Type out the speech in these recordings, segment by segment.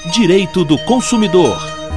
Direito do consumidor.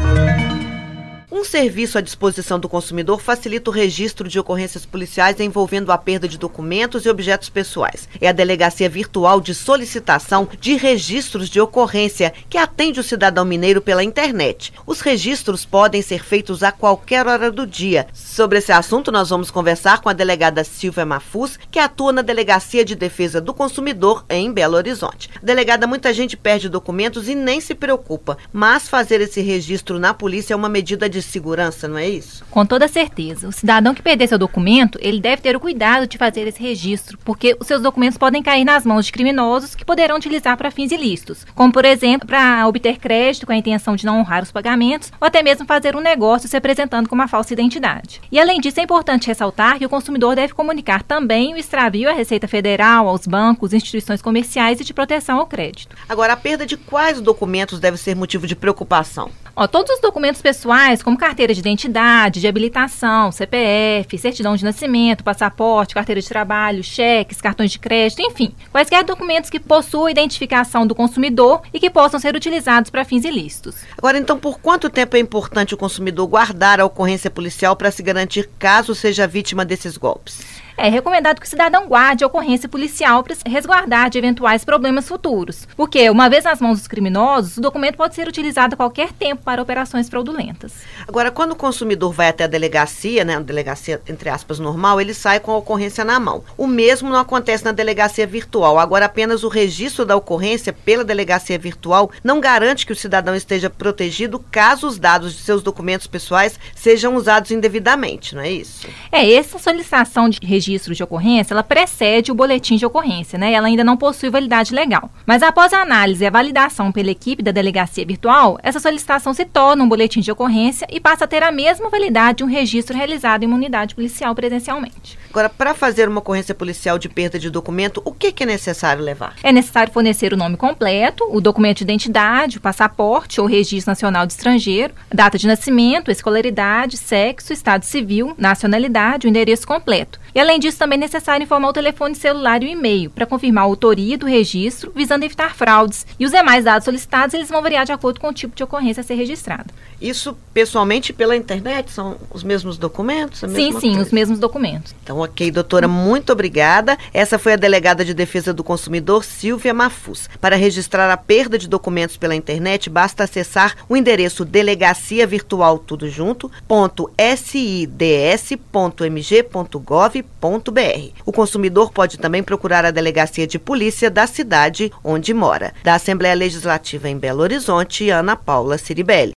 Um serviço à disposição do consumidor facilita o registro de ocorrências policiais envolvendo a perda de documentos e objetos pessoais. É a Delegacia Virtual de Solicitação de Registros de Ocorrência, que atende o cidadão mineiro pela internet. Os registros podem ser feitos a qualquer hora do dia. Sobre esse assunto, nós vamos conversar com a delegada Silvia Mafuz, que atua na Delegacia de Defesa do Consumidor em Belo Horizonte. Delegada, muita gente perde documentos e nem se preocupa, mas fazer esse registro na polícia é uma medida de segurança, não é isso? Com toda certeza. O cidadão que perder seu documento, ele deve ter o cuidado de fazer esse registro, porque os seus documentos podem cair nas mãos de criminosos que poderão utilizar para fins ilícitos, como, por exemplo, para obter crédito com a intenção de não honrar os pagamentos, ou até mesmo fazer um negócio se apresentando com uma falsa identidade. E, além disso, é importante ressaltar que o consumidor deve comunicar também o extravio à Receita Federal, aos bancos, instituições comerciais e de proteção ao crédito. Agora, a perda de quais documentos deve ser motivo de preocupação? Todos os documentos pessoais, como carteira de identidade, de habilitação, CPF, certidão de nascimento, passaporte, carteira de trabalho, cheques, cartões de crédito, enfim, quaisquer documentos que possuam a identificação do consumidor e que possam ser utilizados para fins ilícitos. Agora, então, por quanto tempo é importante o consumidor guardar a ocorrência policial para se garantir caso seja vítima desses golpes? É recomendado que o cidadão guarde a ocorrência policial para se resguardar de eventuais problemas futuros, porque, uma vez nas mãos dos criminosos, o documento pode ser utilizado a qualquer tempo para operações fraudulentas. Agora, quando o consumidor vai até a delegacia, né, a delegacia, entre aspas, normal, ele sai com a ocorrência na mão. O mesmo não acontece na delegacia virtual. Agora, apenas o registro da ocorrência pela delegacia virtual não garante que o cidadão esteja protegido caso os dados de seus documentos pessoais sejam usados indevidamente, não é isso? Essa solicitação de registro de ocorrência, ela precede o boletim de ocorrência, né? Ela ainda não possui validade legal. Mas após a análise e a validação pela equipe da delegacia virtual, essa solicitação se torna um boletim de ocorrência e passa a ter a mesma validade de um registro realizado em uma unidade policial presencialmente. Agora, para fazer uma ocorrência policial de perda de documento, o que é necessário levar? É necessário fornecer o nome completo, o documento de identidade, o passaporte ou registro nacional de estrangeiro, data de nascimento, escolaridade, sexo, estado civil, nacionalidade, o endereço completo. E, além disso, também é necessário informar o telefone celular e o e-mail para confirmar a autoria do registro, visando evitar fraudes. E os demais dados solicitados, eles vão variar de acordo com o tipo de ocorrência a ser registrado. Isso, pessoalmente, pela internet? São os mesmos documentos? Sim, os mesmos documentos. Então, ok, doutora, muito obrigada. Essa foi a delegada de Defesa do Consumidor, Silvia Mafuz. Para registrar a perda de documentos pela internet, basta acessar o endereço delegacia virtual tudo junto, .sids.mg.gov.br. O consumidor pode também procurar a delegacia de polícia da cidade onde mora. Da Assembleia Legislativa em Belo Horizonte, Ana Paula Ciribelli.